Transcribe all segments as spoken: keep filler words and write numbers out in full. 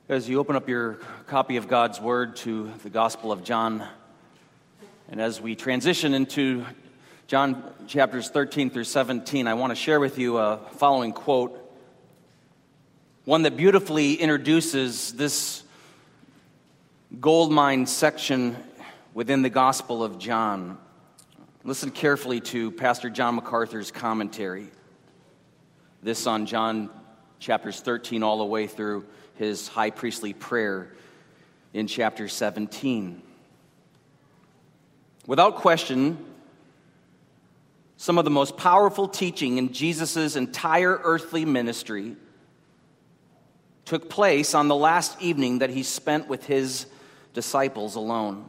As you open up your copy of God's Word to the Gospel of John, and as we transition into John chapters thirteen through seventeen, I want to share with you a following quote, one that beautifully introduces this goldmine section within the Gospel of John. Listen carefully to Pastor John MacArthur's commentary. This on John chapters thirteen all the way through his high priestly prayer in chapter seventeen. Without question, some of the most powerful teaching in Jesus' entire earthly ministry took place on the last evening that he spent with his disciples alone.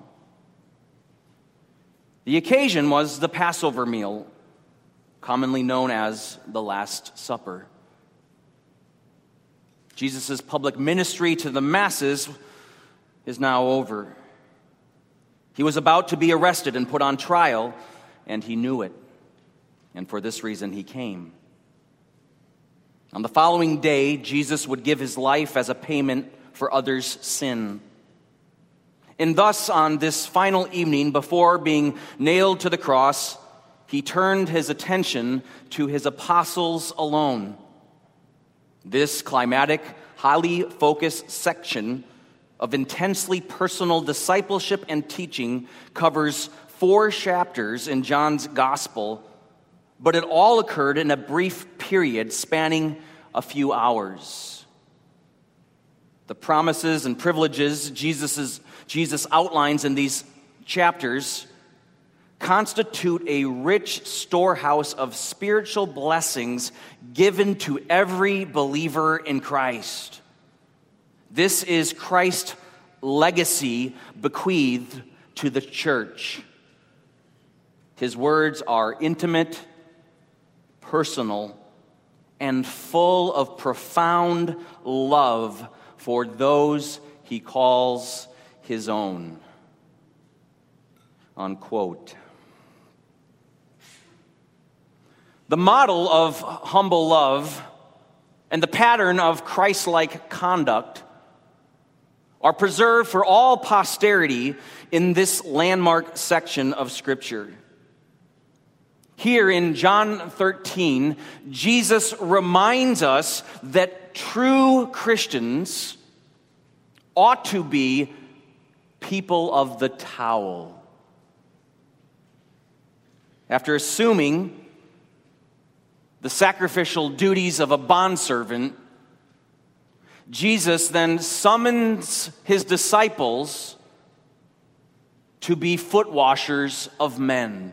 The occasion was the Passover meal, commonly known as the Last Supper. Jesus' public ministry to the masses is now over. He was about to be arrested and put on trial, and he knew it. And for this reason, he came. On the following day, Jesus would give his life as a payment for others' sin. And thus, on this final evening, before being nailed to the cross, he turned his attention to his apostles alone. This climatic, highly focused section of intensely personal discipleship and teaching covers four chapters in John's gospel, but it all occurred in a brief period spanning a few hours. The promises and privileges Jesus, Jesus outlines in these chapters constitute a rich storehouse of spiritual blessings given to every believer in Christ. This is Christ's legacy bequeathed to the church. His words are intimate, personal, and full of profound love for those he calls his own. Unquote. The model of humble love and the pattern of Christ-like conduct are preserved for all posterity in this landmark section of Scripture. Here in John thirteen, Jesus reminds us that true Christians ought to be people of the towel. After assuming the sacrificial duties of a bondservant, Jesus then summons his disciples to be foot washers of men.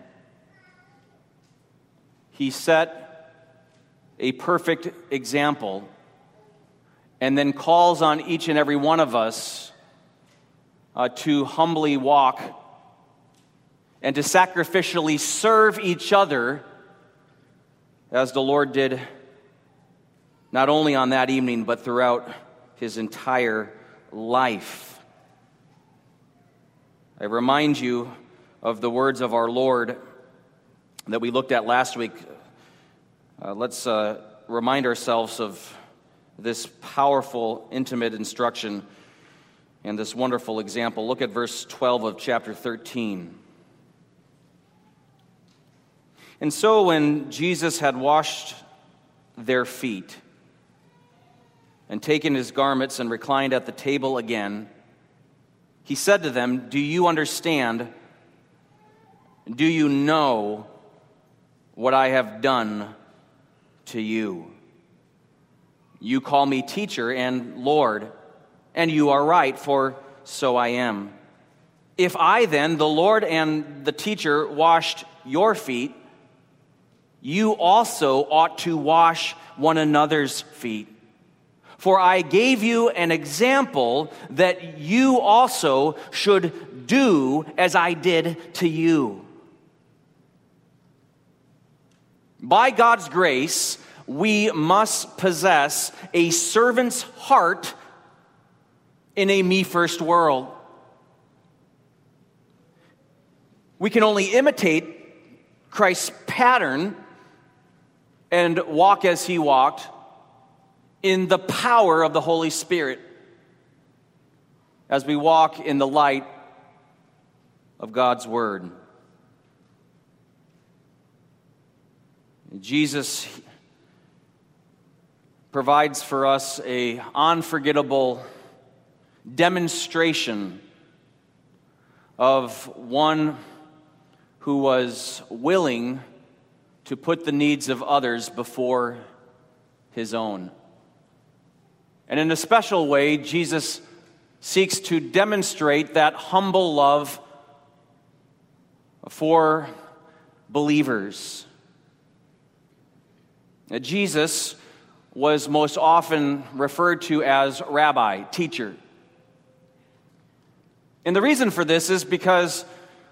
He set a perfect example and then calls on each and every one of us uh, to humbly walk and to sacrificially serve each other as the Lord did not only on that evening, but throughout his entire life. I remind you of the words of our Lord that we looked at last week. Uh, let's uh, remind ourselves of this powerful, intimate instruction and this wonderful example. Look at verse twelve of chapter thirteen. And so when Jesus had washed their feet and taken his garments and reclined at the table again, he said to them, "Do you understand? Do you know what I have done to you? You call me teacher and Lord, and you are right, for so I am. If I then, the Lord and the teacher, washed your feet, you also ought to wash one another's feet. For I gave you an example that you also should do as I did to you." By God's grace, we must possess a servant's heart in a me-first world. We can only imitate Christ's pattern and walk as he walked in the power of the Holy Spirit. as we walk in the light of God's Word. Jesus provides for us an unforgettable demonstration of one who was willing to put the needs of others before his own. And in a special way, Jesus seeks to demonstrate that humble love for believers. Now, Jesus was most often referred to as rabbi, teacher. And the reason for this is because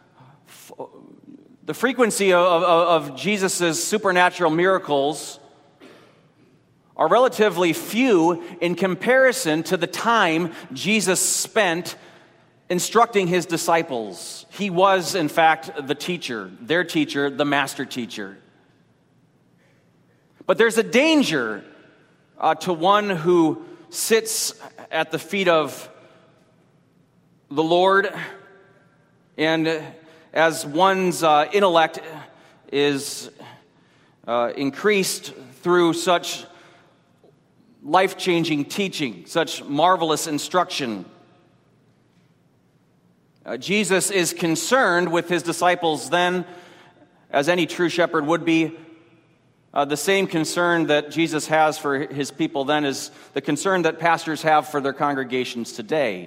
the frequency of, of, of Jesus' supernatural miracles are relatively few in comparison to the time Jesus spent instructing his disciples. He was, in fact, the teacher, their teacher, the master teacher. But there's a danger uh, to one who sits at the feet of the Lord, and as one's uh, intellect is uh, increased through such life-changing teaching, such marvelous instruction, uh, Jesus is concerned with his disciples then, as any true shepherd would be. Uh, the same concern that Jesus has for his people then is the concern that pastors have for their congregations today.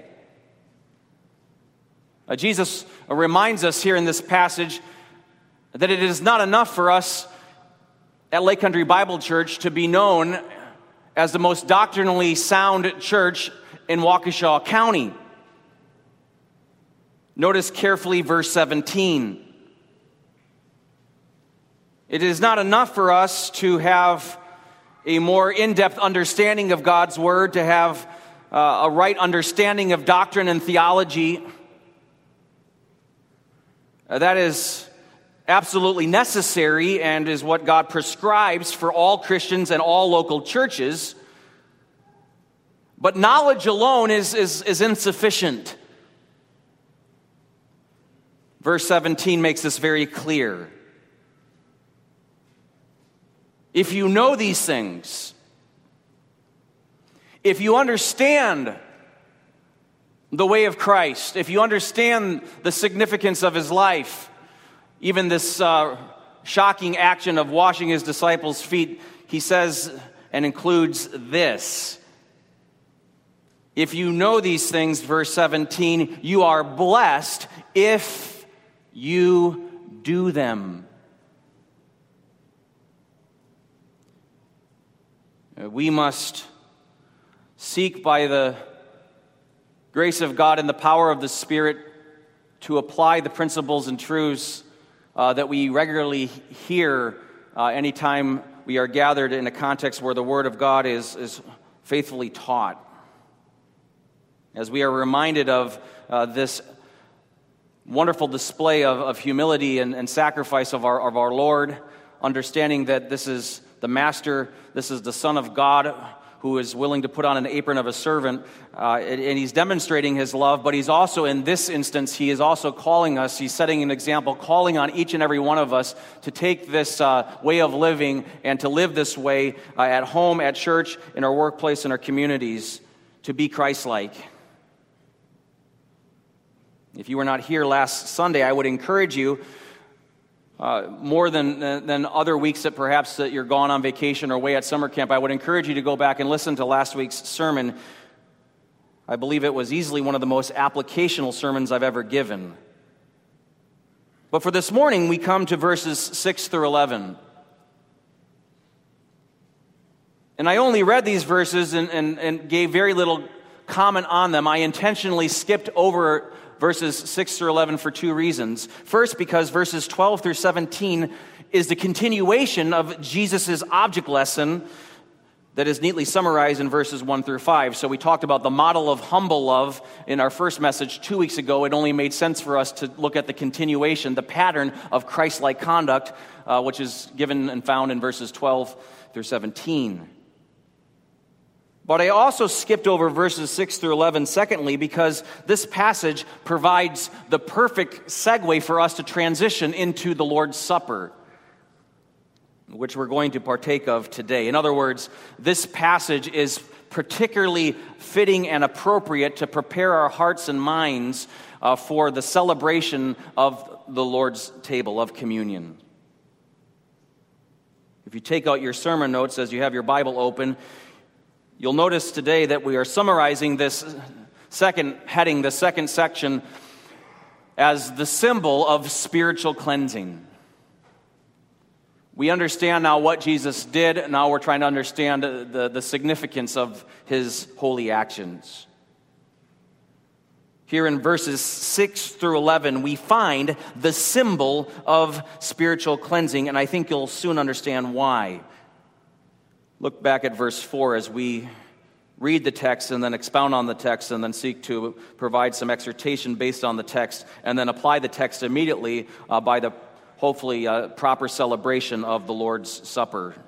Uh, Jesus reminds us here in this passage that it is not enough for us at Lake Country Bible Church to be known as the most doctrinally sound church in Waukesha County. Notice carefully verse seventeen. It is not enough for us to have a more in-depth understanding of God's Word, to have uh, a right understanding of doctrine and theology. Uh, that is absolutely necessary and is what God prescribes for all Christians and all local churches. But knowledge alone is, is, is insufficient. Verse seventeen makes this very clear. If you know these things, if you understand the way of Christ, if you understand the significance of his life, even this uh, shocking action of washing his disciples' feet, he says and includes this. If you know these things, verse seventeen, you are blessed if you do them. We must seek by the grace of God and the power of the Spirit to apply the principles and truths uh, that we regularly hear uh, anytime we are gathered in a context where the Word of God is, is faithfully taught. As we are reminded of uh, this wonderful display of, of humility and, and sacrifice of our, of our Lord, understanding that this is the Master, this is the Son of God who is willing to put on an apron of a servant, uh, and, and he's demonstrating his love, but he's also, in this instance, he is also calling us, he's setting an example, calling on each and every one of us to take this uh, way of living and to live this way uh, at home, at church, in our workplace, in our communities, to be Christ-like. If you were not here last Sunday, I would encourage you, Uh, more than than other weeks that perhaps that you're gone on vacation or away at summer camp, I would encourage you to go back and listen to last week's sermon. I believe it was easily one of the most applicational sermons I've ever given. But for this morning, we come to verses six through eleven. And I only read these verses and, and, and gave very little comment on them. I intentionally skipped over verses six through eleven for two reasons. First, because verses twelve through seventeen is the continuation of Jesus' object lesson that is neatly summarized in verses one through five. So we talked about the model of humble love in our first message two weeks ago. It only made sense for us to look at the continuation, the pattern of Christ-like conduct, uh, which is given and found in verses twelve through seventeen. But I also skipped over verses six through eleven, secondly, because this passage provides the perfect segue for us to transition into the Lord's Supper, which we're going to partake of today. In other words, this passage is particularly fitting and appropriate to prepare our hearts and minds uh, for the celebration of the Lord's table of communion. If you take out your sermon notes as you have your Bible open, you'll notice today that we are summarizing this second heading, the second section, as the symbol of spiritual cleansing. We understand now what Jesus did. Now we're trying to understand the, the significance of his holy actions. Here in verses six through eleven, we find the symbol of spiritual cleansing, and I think you'll soon understand why. Look back at verse four as we read the text and then expound on the text and then seek to provide some exhortation based on the text and then apply the text immediately uh, by the hopefully uh, proper celebration of the Lord's Supper.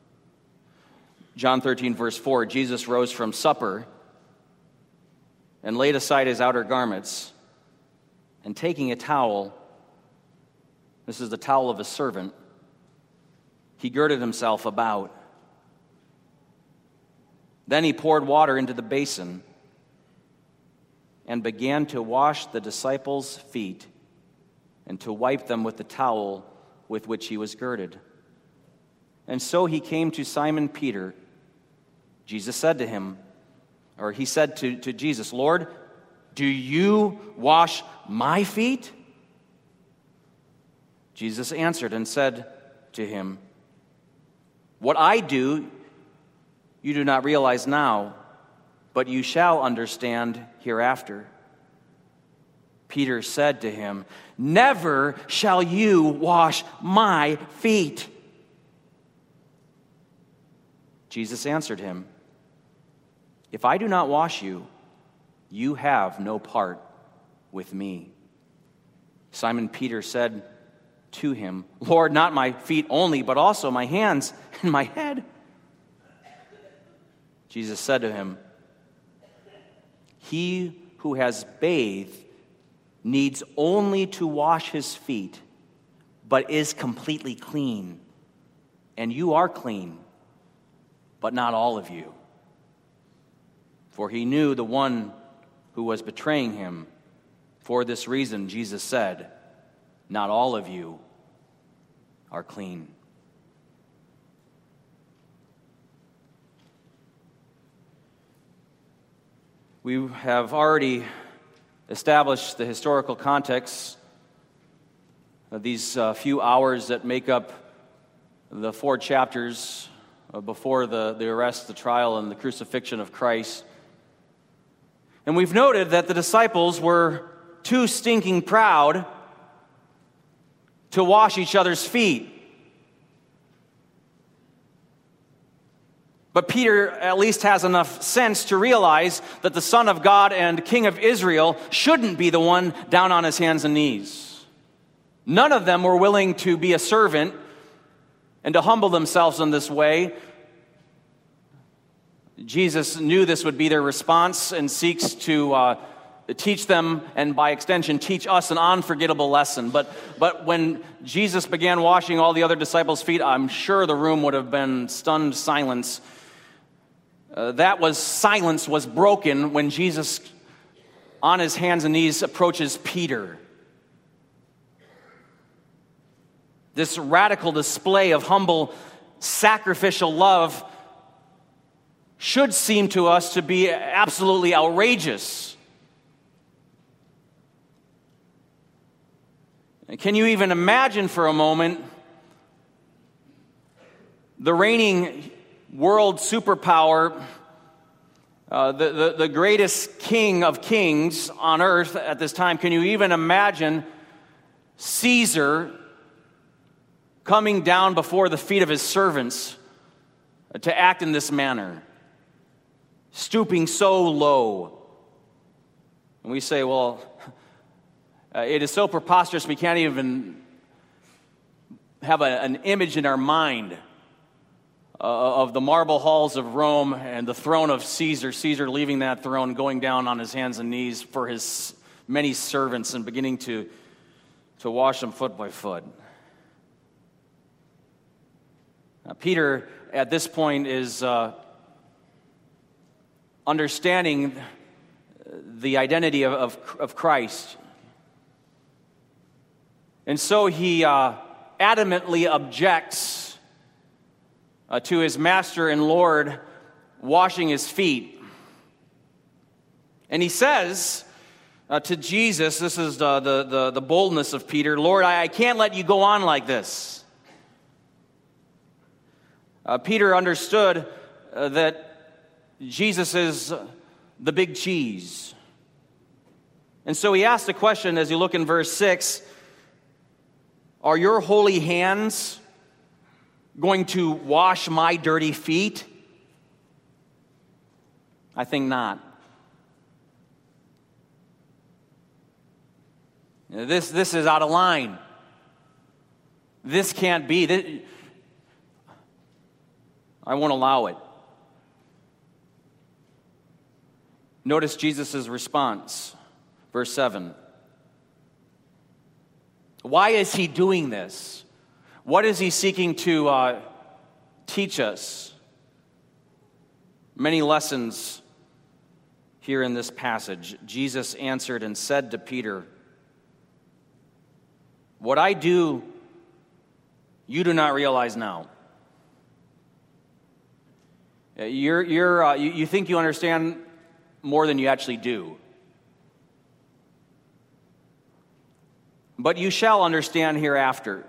John thirteen, verse four, Jesus rose from supper and laid aside his outer garments, and taking a towel, this is the towel of a servant, he girded himself about. Then he poured water into the basin and began to wash the disciples' feet and to wipe them with the towel with which he was girded. And so he came to Simon Peter. Jesus said to him, or he said to, to Jesus, Lord, do you wash my feet? Jesus answered and said to him, what I do, you do not realize now, but you shall understand hereafter. Peter said to him, never shall you wash my feet. Jesus answered him, if I do not wash you, you have no part with me. Simon Peter said to him, Lord, not my feet only, but also my hands and my head. Jesus said to him, he who has bathed needs only to wash his feet, but is completely clean. And you are clean, but not all of you. For he knew the one who was betraying him. For this reason, Jesus said, not all of you are clean. We have already established the historical context of these uh, few hours that make up the four chapters uh, before the, the arrest, the trial, and the crucifixion of Christ. And we've noted that the disciples were too stinking proud to wash each other's feet. But Peter at least has enough sense to realize that the Son of God and King of Israel shouldn't be the one down on his hands and knees. None of them were willing to be a servant and to humble themselves in this way. Jesus knew this would be their response and seeks to uh, teach them, and by extension, teach us an unforgettable lesson. But, but when Jesus began washing all the other disciples' feet, I'm sure the room would have been stunned silence. Uh, that was silence was broken when Jesus, on his hands and knees, approaches Peter. This radical display of humble, sacrificial love should seem to us to be absolutely outrageous. Can you even imagine for a moment the reigning world superpower, uh, the, the, the greatest king of kings on earth at this time? Can you even imagine Caesar coming down before the feet of his servants to act in this manner? Stooping so low. And we say, well, uh, it is so preposterous we can't even have a, an image in our mind uh, of the marble halls of Rome and the throne of Caesar, Caesar leaving that throne, going down on his hands and knees for his many servants and beginning to, to wash them foot by foot. Now, Peter, at this point, is uh, understanding the identity of, of, of Christ. And so he uh, adamantly objects uh, to his master and Lord washing his feet. And he says uh, to Jesus, this is the, the, the, the boldness of Peter, Lord, I, I can't let you go on like this. Uh, Peter understood uh, that Jesus is the big cheese. And so he asked a question as you look in verse six, are your holy hands going to wash my dirty feet? I think not. This, this is out of line. This can't be. This, I won't allow it. Notice Jesus' response, verse seven. Why is he doing this? What is he seeking to uh, teach us? Many lessons here in this passage. Jesus answered and said to Peter, what I do, you do not realize now. You're, you're, uh, you, you think you understand more than you actually do. But you shall understand hereafter.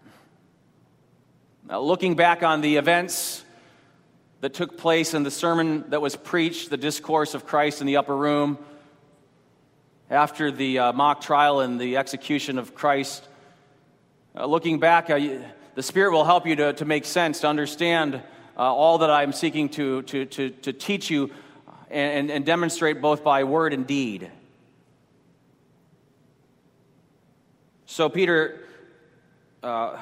Now, looking back on the events that took place in the sermon that was preached, the discourse of Christ in the upper room, after the uh, mock trial and the execution of Christ, uh, looking back, uh, the Spirit will help you to, to make sense, to understand uh, all that I'm seeking to, to, to, to teach you and, and demonstrate both by word and deed. So Peter, uh,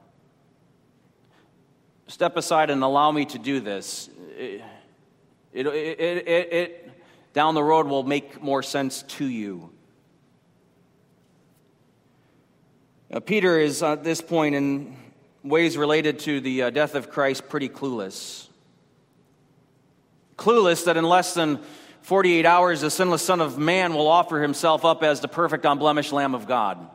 step aside and allow me to do this. It, it, it, it, it down the road will make more sense to you. Uh, Peter is at this point in ways related to the uh, death of Christ pretty clueless. Clueless that in less than forty-eight hours the sinless Son of Man will offer himself up as the perfect unblemished Lamb of God.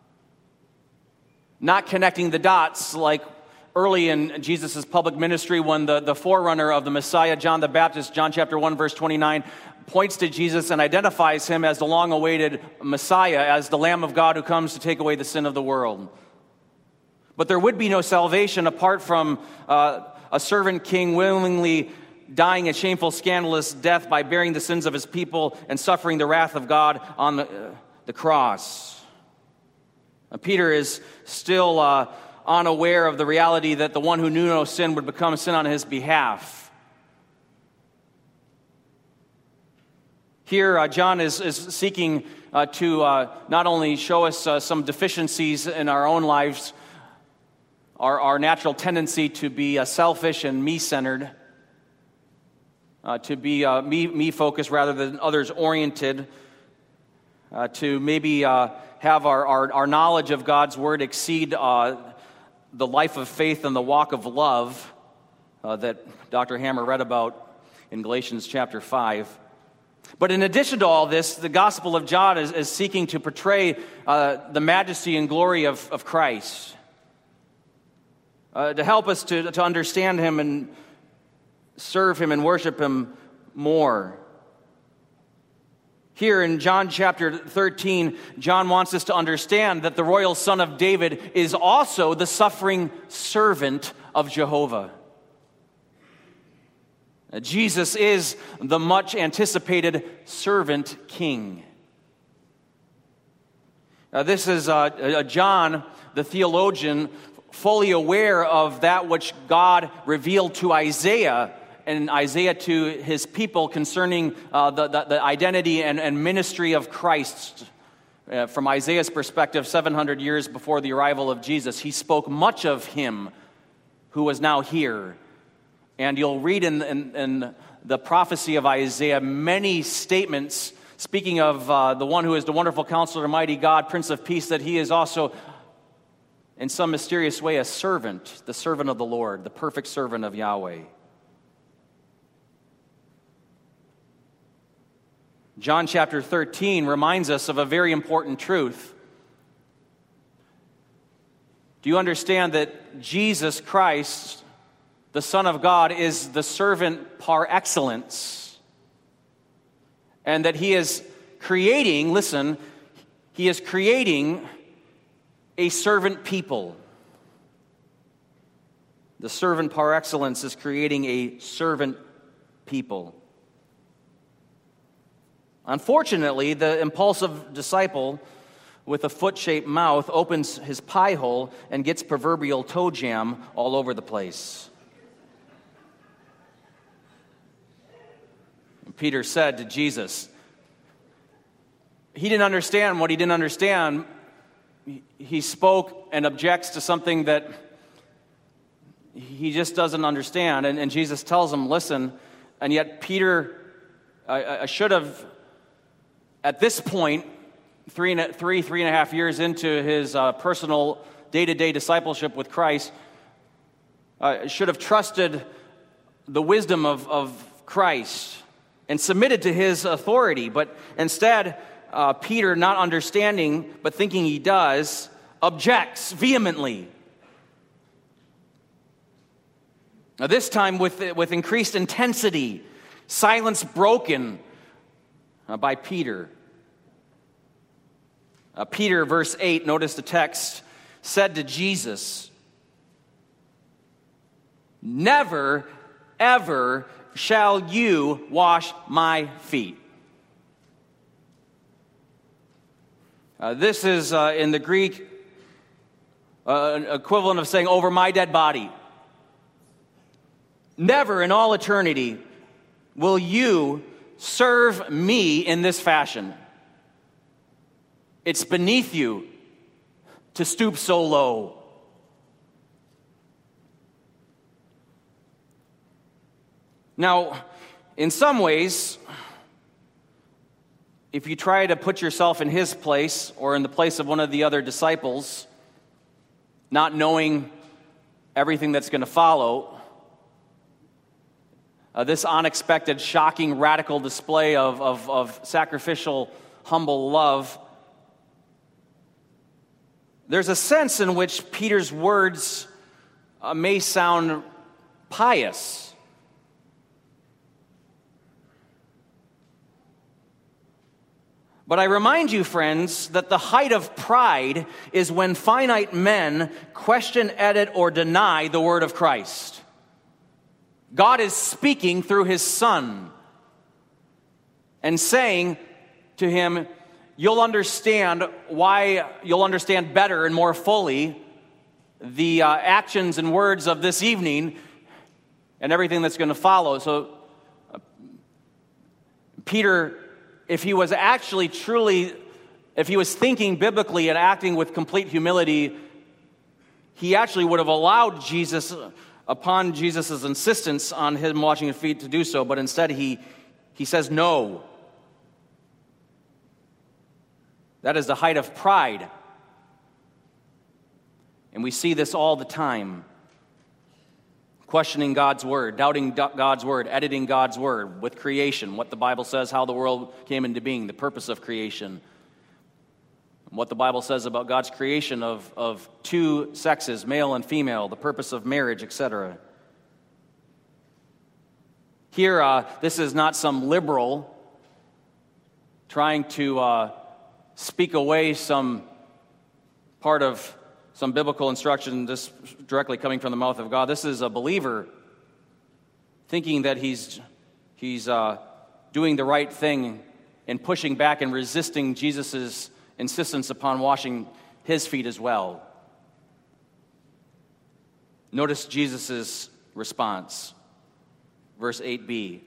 Not connecting the dots like early in Jesus' public ministry when the, the forerunner of the Messiah, John the Baptist, John chapter one, verse twenty-nine, points to Jesus and identifies him as the long-awaited Messiah, as the Lamb of God who comes to take away the sin of the world. But there would be no salvation apart from uh, a servant king willingly dying a shameful, scandalous death by bearing the sins of his people and suffering the wrath of God on the, uh, the cross. Uh, Peter is still uh, unaware of the reality that the one who knew no sin would become sin on his behalf. Here, uh, John is, is seeking uh, to uh, not only show us uh, some deficiencies in our own lives, our, our natural tendency to be uh, selfish and me-centered, uh, to be uh, me, me-focused rather than others-oriented, uh, to maybe uh, have our, our, our knowledge of God's Word exceed uh, the life of faith and the walk of love uh, that Doctor Hammer read about in Galatians chapter five. But in addition to all this, the Gospel of John is, is seeking to portray uh, the majesty and glory of, of Christ, uh, to help us to, to understand Him and serve Him and worship Him more. Here in John chapter thirteen, John wants us to understand that the royal son of David is also the suffering servant of Jehovah. Jesus is the much anticipated servant king. Now, this is uh, uh, John, the theologian, fully aware of that which God revealed to Isaiah and Isaiah to his people concerning uh, the, the, the identity and, and ministry of Christ. Uh, from Isaiah's perspective, seven hundred years before the arrival of Jesus, he spoke much of him who was now here. And you'll read in, in, in the prophecy of Isaiah many statements speaking of uh, the one who is the wonderful counselor, mighty God, Prince of Peace, that he is also, in some mysterious way, a servant, the servant of the Lord, the perfect servant of Yahweh. John chapter thirteen reminds us of a very important truth. Do you understand that Jesus Christ, the Son of God, is the servant par excellence? And that he is creating, listen, he is creating a servant people. The servant par excellence is creating a servant people. Unfortunately, the impulsive disciple with a foot-shaped mouth opens his pie hole and gets proverbial toe jam all over the place. Peter said to Jesus, he didn't understand what he didn't understand. He spoke and objects to something that he just doesn't understand. And, and Jesus tells him, listen, and yet Peter I, I should have, at this point, three, and, three, three and a half years into his uh, personal day-to-day discipleship with Christ, uh, should have trusted the wisdom of, of Christ and submitted to his authority. But instead, uh, Peter, not understanding, but thinking he does, objects vehemently. Now, this time with, with increased intensity, silence broken uh, by Peter. Uh, Peter, verse eight, notice the text, said to Jesus, "Never, ever shall you wash my feet." Uh, this is uh, in the Greek uh, an equivalent of saying, "over my dead body." Never in all eternity will you serve me in this fashion. It's beneath you to stoop so low. Now, in some ways, if you try to put yourself in his place or in the place of one of the other disciples, not knowing everything that's going to follow, uh, this unexpected, shocking, radical display of, of, of sacrificial, humble love, there's a sense in which Peter's words uh, may sound pious. But I remind you, friends, that the height of pride is when finite men question, edit, or deny the word of Christ. God is speaking through his Son and saying to him, you'll understand why, you'll understand better and more fully the uh, actions and words of this evening and everything that's going to follow. So, uh, Peter, if he was actually truly, if he was thinking biblically and acting with complete humility, he actually would have allowed Jesus, upon Jesus' insistence on him washing his feet, to do so, but instead he, he says no. That is the height of pride. And we see this all the time. Questioning God's word, doubting God's word, editing God's word with creation, what the Bible says, how the world came into being, the purpose of creation, what the Bible says about God's creation of, of two sexes, male and female, the purpose of marriage, et cetera. Here, uh, this is not some liberal trying to uh, speak away some part of some biblical instruction, this directly coming from the mouth of God. This is a believer thinking that he's he's uh, doing the right thing and pushing back and resisting Jesus' insistence upon washing his feet as well. Notice Jesus' response, verse eight b.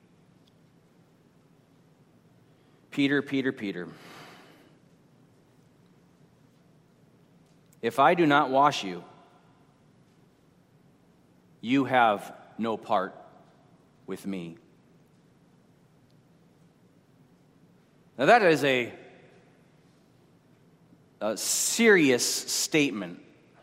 Peter, Peter, Peter, if I do not wash you, you have no part with me. Now that is a, a serious statement.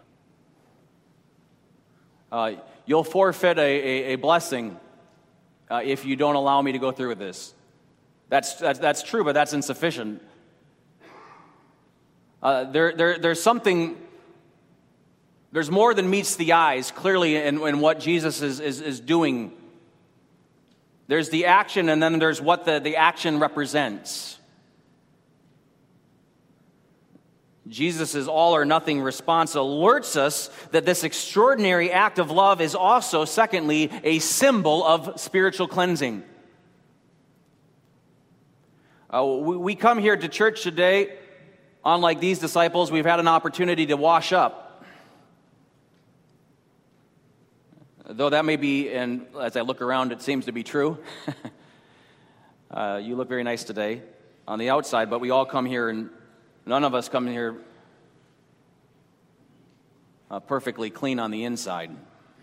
Uh, you'll forfeit a, a, a blessing uh, if you don't allow me to go through with this. That's, that's, that's true, but that's insufficient. Uh, there, there, there's something, there's more than meets the eyes, clearly, in, in what Jesus is, is, is doing. There's the action, and then there's what the, the action represents. Jesus' all-or-nothing response alerts us that this extraordinary act of love is also, secondly, a symbol of spiritual cleansing. Uh, we, we come here to church today, unlike these disciples, we've had an opportunity to wash up. Though that may be, and as I look around, it seems to be true. uh, you look very nice today on the outside, but we all come here, and none of us come here uh, perfectly clean on the inside.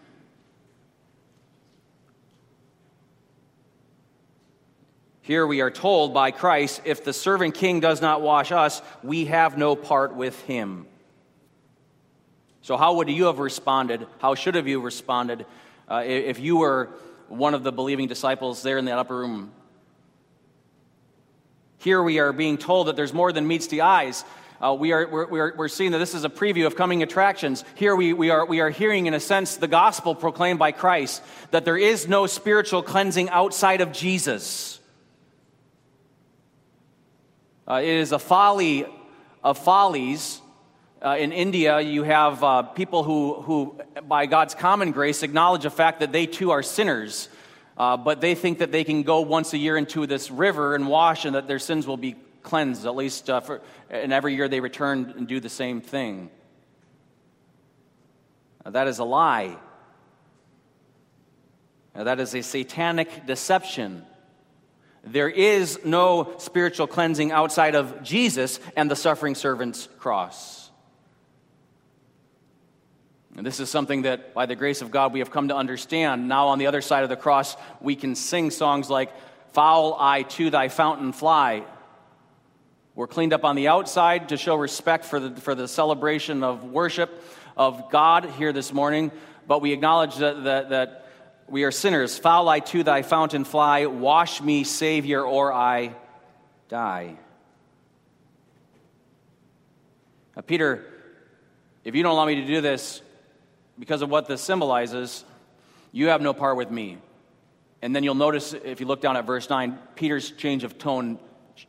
Here we are told by Christ, if the servant king does not wash us, we have no part with him. So how would you have responded? How should have you responded uh, if you were one of the believing disciples there in that upper room? Here we are being told that there's more than meets the eyes. Uh, we are we're, we're, we're seeing that this is a preview of coming attractions. Here we, we are we are hearing, in a sense, the gospel proclaimed by Christ, that there is no spiritual cleansing outside of Jesus. Uh, it is a folly of follies. Uh, in India, you have uh, people who, who, by God's common grace, acknowledge the fact that they too are sinners. Uh, but they think that they can go once a year into this river and wash, and that their sins will be cleansed, at least uh, for, and every year they return and do the same thing. Uh, that is a lie. Uh, that is a satanic deception. There is no spiritual cleansing outside of Jesus and the suffering servant's cross. And this is something that, by the grace of God, we have come to understand. Now, on the other side of the cross, we can sing songs like, "Foul I to thy fountain fly." We're cleaned up on the outside to show respect for the, for the celebration of worship of God here this morning, but we acknowledge that, that, that we are sinners. "Foul I to thy fountain fly, wash me, Savior, or I die." Now, Peter, if you don't allow me to do this, because of what this symbolizes, you have no part with me. And then you'll notice, if you look down at verse nine, Peter's change of tone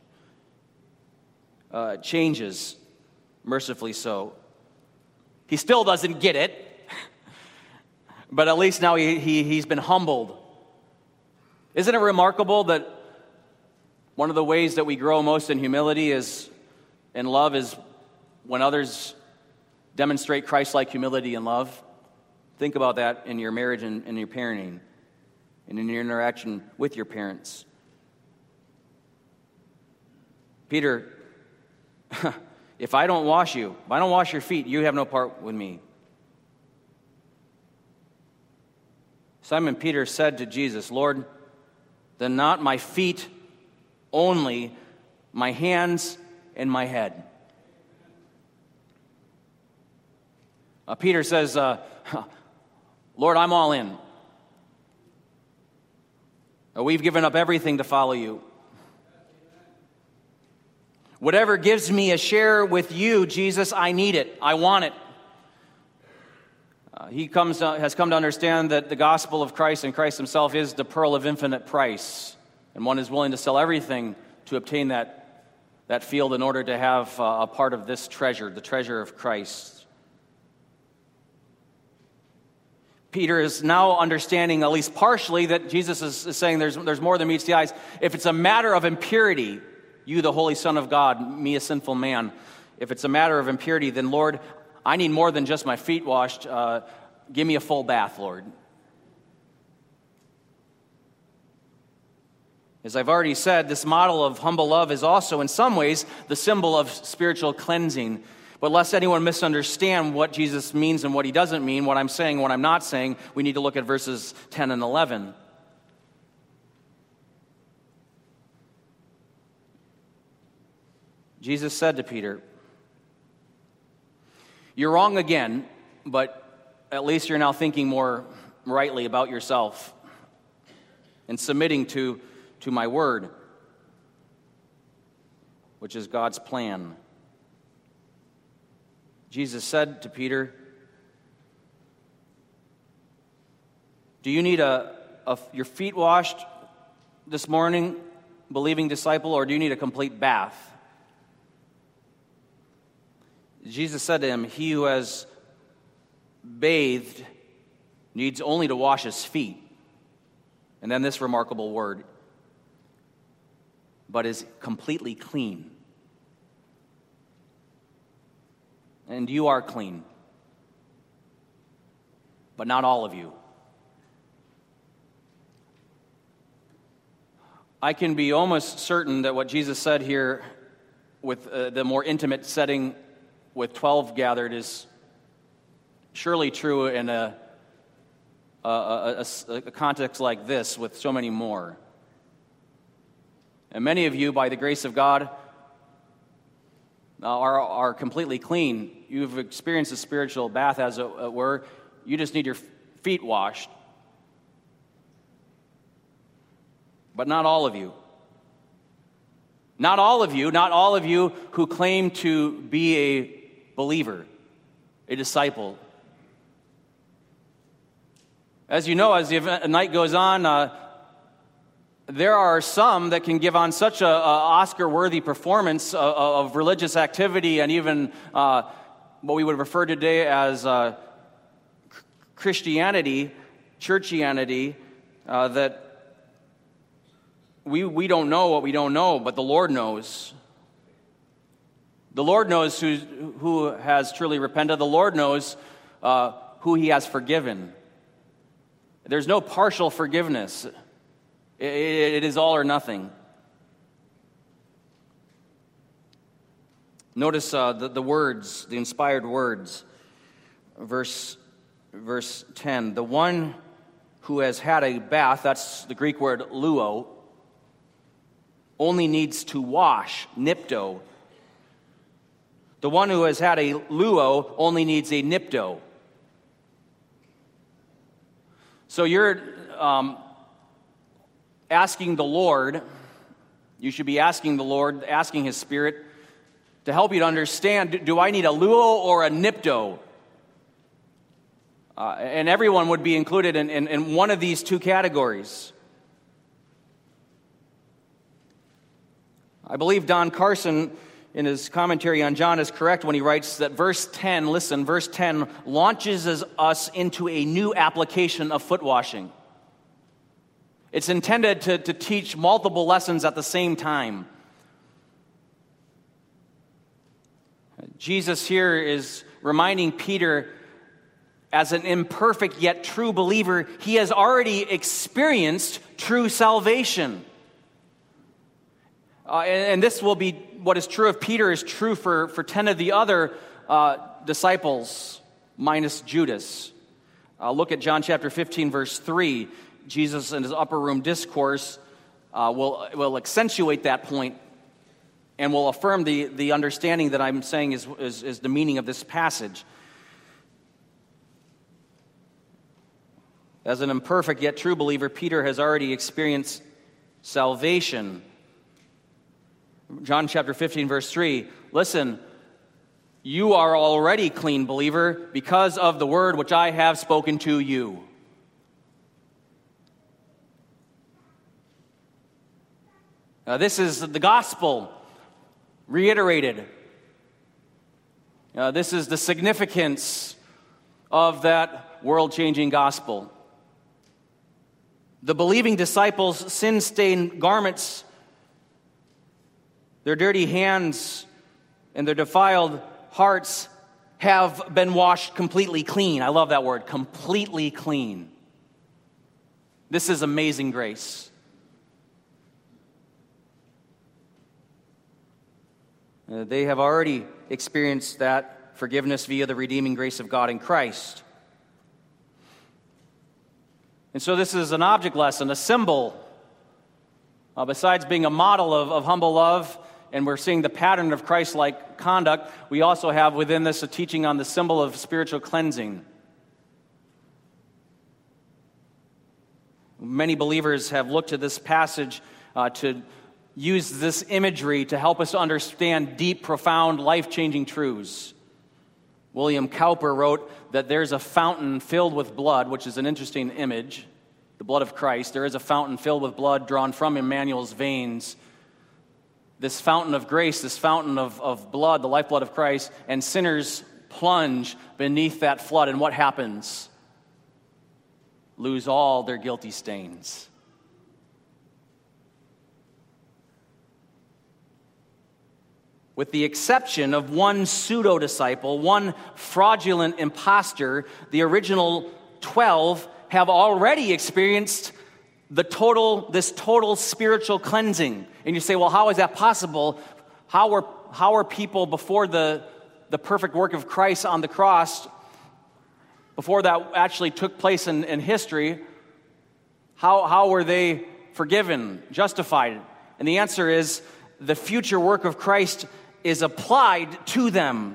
uh, changes, mercifully so. He still doesn't get it, but at least now he, he, he's been humbled. Isn't it remarkable that one of the ways that we grow most in humility is, in love, is when others demonstrate Christ-like humility and love? Think about that in your marriage and in your parenting and in your interaction with your parents. Peter, if I don't wash you, if I don't wash your feet, you have no part with me. Simon Peter said to Jesus, "Lord, then not my feet only, my hands and my head." Uh, Peter says, uh, "Lord, I'm all in. Uh, we've given up everything to follow you. Whatever gives me a share with you, Jesus, I need it. I want it." Uh, he comes to, has come to understand that the gospel of Christ and Christ himself is the pearl of infinite price, and one is willing to sell everything to obtain that, that field in order to have uh, a part of this treasure, the treasure of Christ. Peter is now understanding, at least partially, that Jesus is, is saying there's, there's more than meets the eyes. If it's a matter of impurity, you, the Holy Son of God, me, a sinful man, if it's a matter of impurity, then, Lord, I need more than just my feet washed. Uh, give me a full bath, Lord. As I've already said, this model of humble love is also, in some ways, the symbol of spiritual cleansing, But lest anyone misunderstand what Jesus means and what he doesn't mean, what I'm saying, what I'm not saying, we need to look at verses ten and eleven. Jesus said to Peter, "You're wrong again, but at least you're now thinking more rightly about yourself and submitting to, to my word, which is God's plan." Jesus said to Peter, "Do you need a, a your feet washed this morning, believing disciple, or do you need a complete bath?" Jesus said to him, "He who has bathed needs only to wash his feet." And then this remarkable word, "but is completely clean." And you are clean, but not all of you. I can be almost certain that what Jesus said here with uh, the more intimate setting with twelve gathered is surely true in a, a, a, a, a context like this with so many more. And many of you, by the grace of God, are, are completely clean. You've experienced a spiritual bath, as it were. You just need your feet washed. But not all of you. Not all of you, not all of you who claim to be a believer, a disciple. As you know, as the event, night goes on, uh, there are some that can give on such a, a Oscar-worthy performance of, of religious activity and even uh, what we would refer to today as uh, Christianity, churchianity, uh, that we we don't know what we don't know, but the Lord knows. The Lord knows who, who has truly repented. The Lord knows uh, who he has forgiven. There's no partial forgiveness. It, it, it is all or nothing. Notice uh, the, the words, the inspired words. Verse, verse ten. The one who has had a bath, that's the Greek word luo, only needs to wash, nipto. The one who has had a luo only needs a nipto. So you're um, asking the Lord, you should be asking the Lord, asking His Spirit to help you to understand, do I need a luo or a nipto? Uh, and everyone would be included in, in, in one of these two categories. I believe Don Carson, in his commentary on John, is correct when he writes that verse ten, listen, verse ten launches us into a new application of foot washing. It's intended to, to teach multiple lessons at the same time. Jesus here is reminding Peter, as an imperfect yet true believer, he has already experienced true salvation. Uh, and, and this will be what is true of Peter is true for, for ten of the other uh, disciples, minus Judas. Uh, look at John chapter fifteen, verse three. Jesus in his upper room discourse uh, will, will accentuate that point and will affirm the, the understanding that I'm saying is, is, is the meaning of this passage. As an imperfect yet true believer, Peter has already experienced salvation. John chapter fifteen, verse three, listen, you are already clean, believer, because of the word which I have spoken to you. Now, this is the gospel reiterated. Uh, this is the significance of that world-changing gospel. The believing disciples' sin-stained garments, their dirty hands, and their defiled hearts have been washed completely clean. I love that word, completely clean. This is amazing grace. Uh, they have already experienced that forgiveness via the redeeming grace of God in Christ. And so this is an object lesson, a symbol. Uh, besides being a model of, of humble love, and we're seeing the pattern of Christ-like conduct, we also have within this a teaching on the symbol of spiritual cleansing. Many believers have looked at this passage uh, to use this imagery to help us understand deep, profound, life-changing truths. William Cowper wrote that there's a fountain filled with blood, which is an interesting image, the blood of Christ. There is a fountain filled with blood drawn from Emmanuel's veins. This fountain of grace, this fountain of, of blood, the lifeblood of Christ, and sinners plunge beneath that flood, and what happens? Lose all their guilty stains. With the exception of one pseudo-disciple, one fraudulent impostor, the original twelve have already experienced the total, this total spiritual cleansing. And you say, well, how is that possible? How were, how are people before the, the perfect work of Christ on the cross, before that actually took place in, in history, how, how were they forgiven, justified? And the answer is the future work of Christ is applied to them.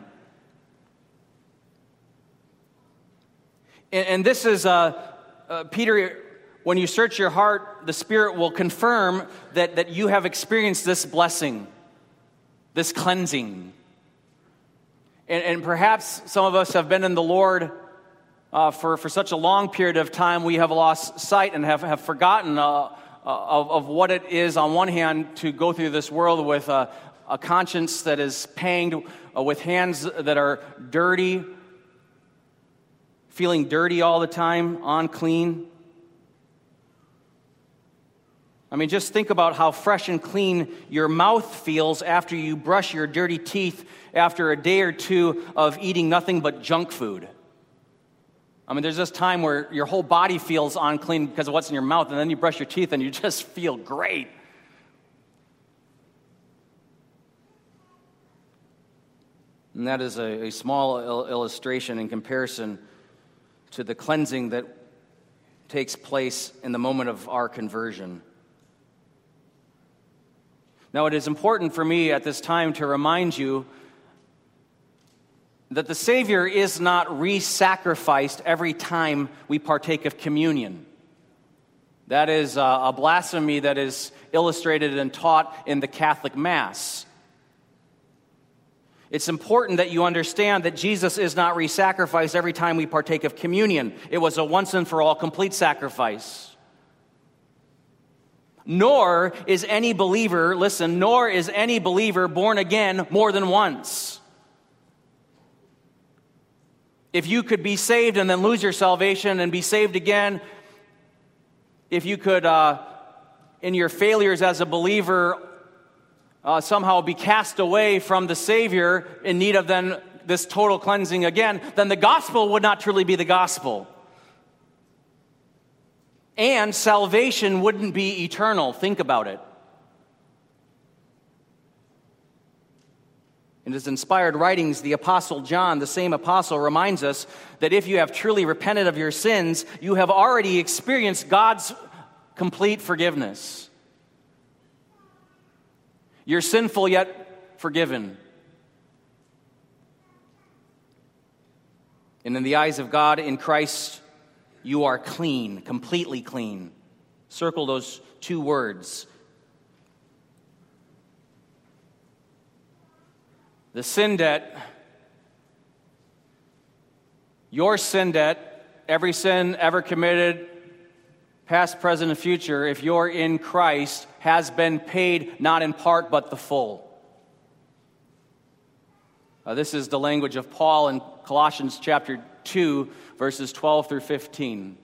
And, and this is, uh, uh, Peter, when you search your heart, the Spirit will confirm that, that you have experienced this blessing, this cleansing. And, and perhaps some of us have been in the Lord uh, for, for such a long period of time, we have lost sight and have, have forgotten uh, of, of what it is, on one hand, to go through this world with a, a conscience that is panged, uh, with hands that are dirty, feeling dirty all the time, unclean. I mean, just think about how fresh and clean your mouth feels after you brush your dirty teeth after a day or two of eating nothing but junk food. I mean, there's this time where your whole body feels unclean because of what's in your mouth, and then you brush your teeth and you just feel great. And that is a, a small il- illustration in comparison to the cleansing that takes place in the moment of our conversion. Now, it is important for me at this time to remind you that the Savior is not re-sacrificed every time we partake of communion. That is a blasphemy that is illustrated and taught in the Catholic Mass. It's important that you understand that Jesus is not re-sacrificed every time we partake of communion. It was a once and for all complete sacrifice. Nor is any believer, listen, nor is any believer born again more than once. If you could be saved and then lose your salvation and be saved again, if you could, uh, in your failures as a believer, uh, somehow be cast away from the Savior in need of then this total cleansing again, then the gospel would not truly be the gospel. And salvation wouldn't be eternal. Think about it. In his inspired writings, the Apostle John, the same apostle, reminds us that if you have truly repented of your sins, you have already experienced God's complete forgiveness. You're sinful yet forgiven. And in the eyes of God, in Christ, you are clean, completely clean. Circle those two words. The sin debt, your sin debt, every sin ever committed, past, present, and future, if you're in Christ, has been paid not in part but the full. Uh, this is the language of Paul in Colossians chapter two, verses twelve through fifteen.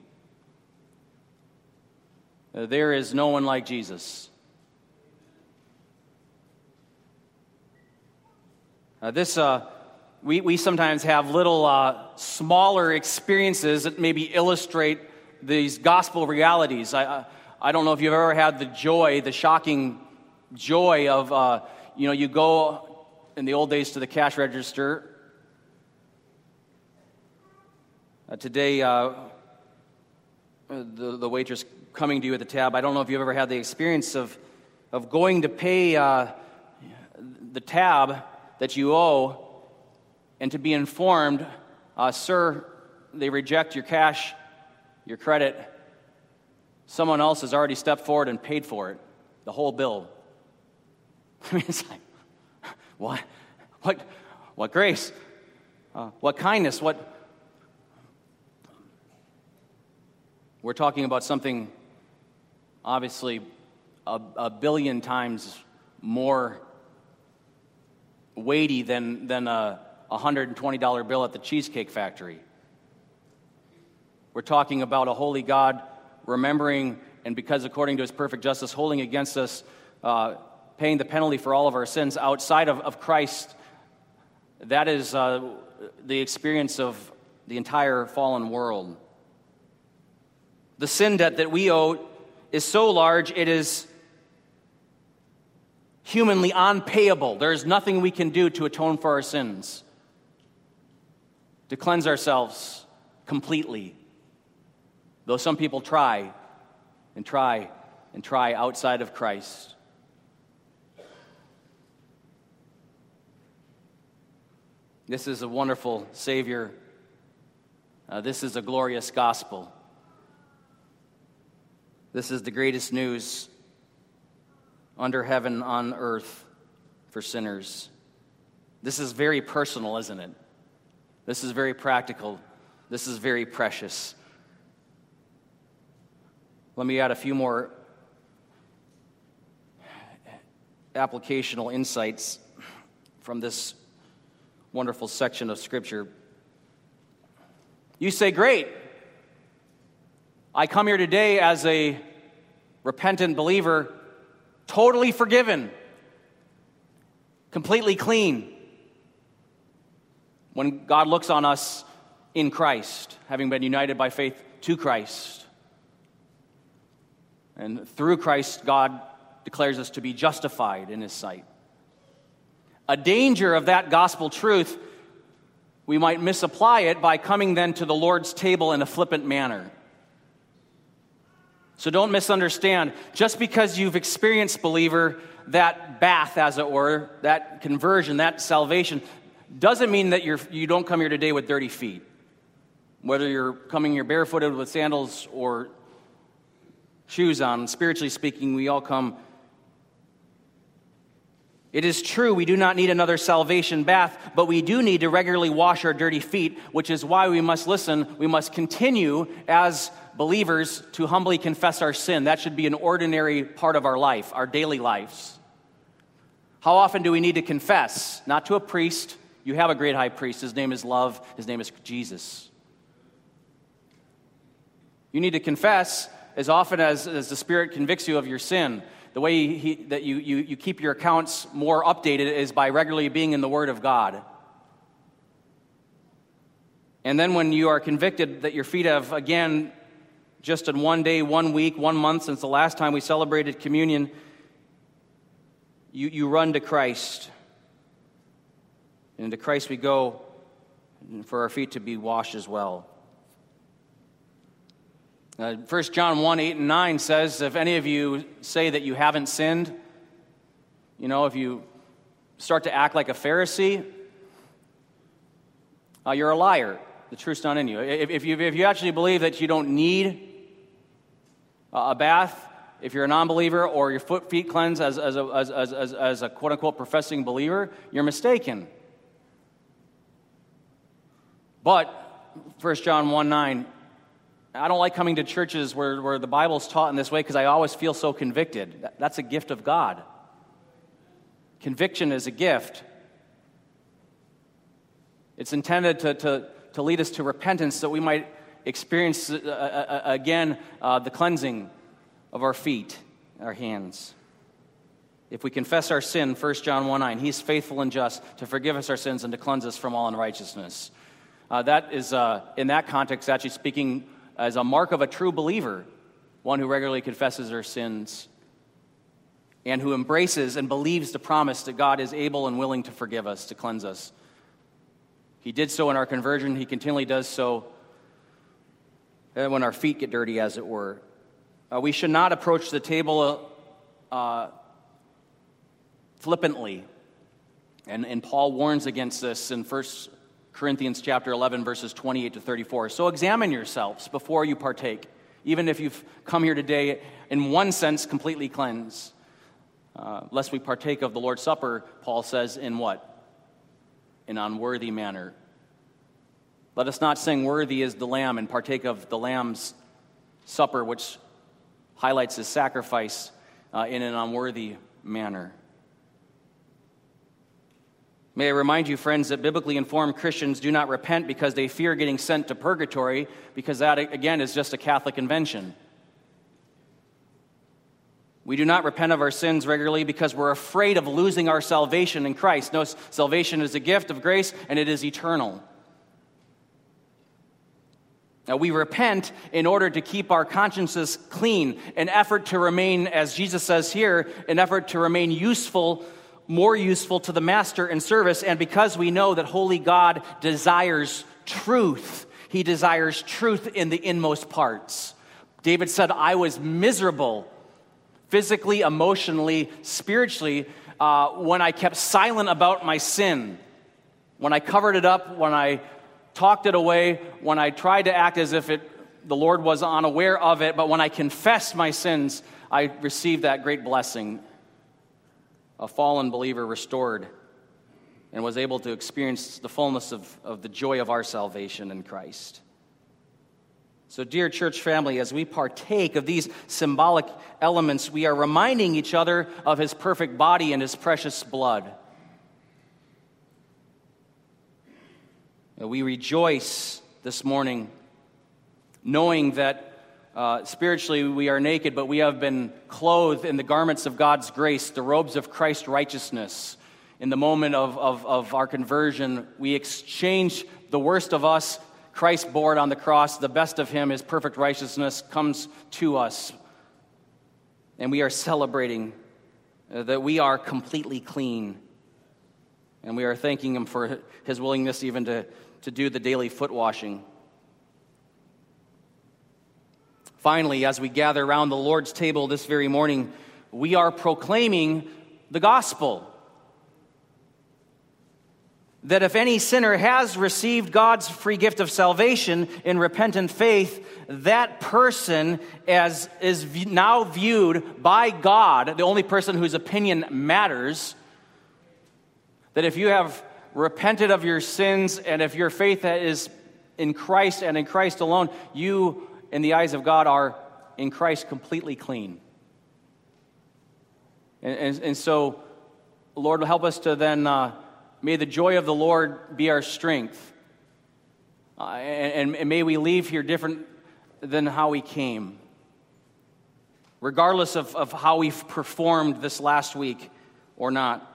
Uh, there is no one like Jesus. Uh, this, uh, we, we sometimes have little uh, smaller experiences that maybe illustrate these gospel realities. I, I, I don't know if you've ever had the joy, the shocking joy of, uh, you know, you go in the old days to the cash register Uh, today, uh, the, the waitress coming to you at the tab, I don't know if you've ever had the experience of, of going to pay uh, the tab that you owe and to be informed, uh, sir, they reject your cash, your credit. Someone else has already stepped forward and paid for it, the whole bill. I mean, it's like, what, what, what grace, uh, what kindness, what... We're talking about something obviously a, a billion times more weighty than, than a one hundred twenty dollar bill at the Cheesecake Factory. We're talking about a holy God remembering, and because according to his perfect justice, holding against us, uh, paying the penalty for all of our sins outside of, of Christ. That is uh, the experience of the entire fallen world. The sin debt that we owe is so large, it is humanly unpayable. There is nothing we can do to atone for our sins, to cleanse ourselves completely. Though some people try and try and try outside of Christ. This is a wonderful Savior. Uh, this is a glorious gospel. This is the greatest news under heaven, on earth, for sinners. This is very personal, isn't it? This is very practical. This is very precious. Let me add a few more applicational insights from this wonderful section of Scripture. You say, great. I come here today as a repentant believer, totally forgiven, completely clean. When God looks on us in Christ, having been united by faith to Christ, and through Christ, God declares us to be justified in his sight. A danger of that gospel truth, we might misapply it by coming then to the Lord's table in a flippant manner. So don't misunderstand. Just because you've experienced, believer, that bath, as it were, that conversion, that salvation, doesn't mean that you're, you don't come here today with dirty feet. Whether you're coming here barefooted with sandals or shoes on, spiritually speaking, we all come. It is true we do not need another salvation bath, but we do need to regularly wash our dirty feet, which is why we must listen. We must continue as believers to humbly confess our sin. That should be an ordinary part of our life, our daily lives. How often do we need to confess? Not to a priest. You have a great high priest. His name is love. His name is Jesus. You need to confess as often as, as the Spirit convicts you of your sin. The way he, that you, you, you keep your accounts more updated is by regularly being in the Word of God. And then when you are convicted that your feet have, again, just in one day, one week, one month since the last time we celebrated communion, you, you run to Christ. And to Christ we go for our feet to be washed as well. Uh, First John one, eight and nine says, if any of you say that you haven't sinned, you know, if you start to act like a Pharisee, uh, you're a liar. The truth's not in you. If, if you. if you actually believe that you don't need a bath, if you're a non-believer, or your foot feet cleanse as, as, a, as, as, as a quote-unquote professing believer, you're mistaken. But First John one, nine, I don't like coming to churches where, where the Bible's taught in this way because I always feel so convicted. That, that's a gift of God. Conviction is a gift. It's intended to, to, to lead us to repentance so that we might experience uh, uh, again uh, the cleansing of our feet, our hands. If we confess our sin, First John one, nine, he's faithful and just to forgive us our sins and to cleanse us from all unrighteousness. Uh, that is, uh, in that context, actually speaking as a mark of a true believer, one who regularly confesses their sins and who embraces and believes the promise that God is able and willing to forgive us, to cleanse us. He did so in our conversion. He continually does so uh, when our feet get dirty, as it were. Uh, we should not approach the table uh, flippantly. And, and Paul warns against this in First Corinthians chapter eleven, verses twenty-eight to thirty-four. So examine yourselves before you partake, even if you've come here today in one sense completely cleansed. Uh, lest we partake of the Lord's Supper, Paul says, in what? An unworthy manner. Let us not sing worthy is the Lamb and partake of the Lamb's supper, which highlights his sacrifice uh, in an unworthy manner. May I remind you, friends, that biblically informed Christians do not repent because they fear getting sent to purgatory, because that, again, is just a Catholic invention. We do not repent of our sins regularly because we're afraid of losing our salvation in Christ. No, salvation is a gift of grace, and it is eternal. Now, we repent in order to keep our consciences clean, an effort to remain, as Jesus says here, an effort to remain useful, more useful to the master in service, and because we know that holy God desires truth. He desires truth in the inmost parts. David said, I was miserable, physically, emotionally, spiritually, uh, when I kept silent about my sin, when I covered it up, when I talked it away, when I tried to act as if it, the Lord was unaware of it, but when I confessed my sins, I received that great blessing. A fallen believer restored and was able to experience the fullness of, of the joy of our salvation in Christ. So, dear church family, as we partake of these symbolic elements, we are reminding each other of his perfect body and his precious blood. We rejoice this morning knowing that Uh, spiritually, we are naked, but we have been clothed in the garments of God's grace, the robes of Christ's righteousness. In the moment of, of, of our conversion, we exchange the worst of us. Christ bore it on the cross. The best of him, his perfect righteousness, comes to us. And we are celebrating uh, that we are completely clean. And we are thanking him for his willingness even to, to do the daily foot washing. Finally, as we gather around the Lord's table this very morning, we are proclaiming the gospel. That if any sinner has received God's free gift of salvation in repentant faith, that person as is now viewed by God, the only person whose opinion matters, that if you have repented of your sins and if your faith is in Christ and in Christ alone, you in the eyes of God, are in Christ completely clean. And, and, and so, Lord, help us to then, uh, may the joy of the Lord be our strength. Uh, and, and may we leave here different than how we came. Regardless of, of how we've performed this last week or not.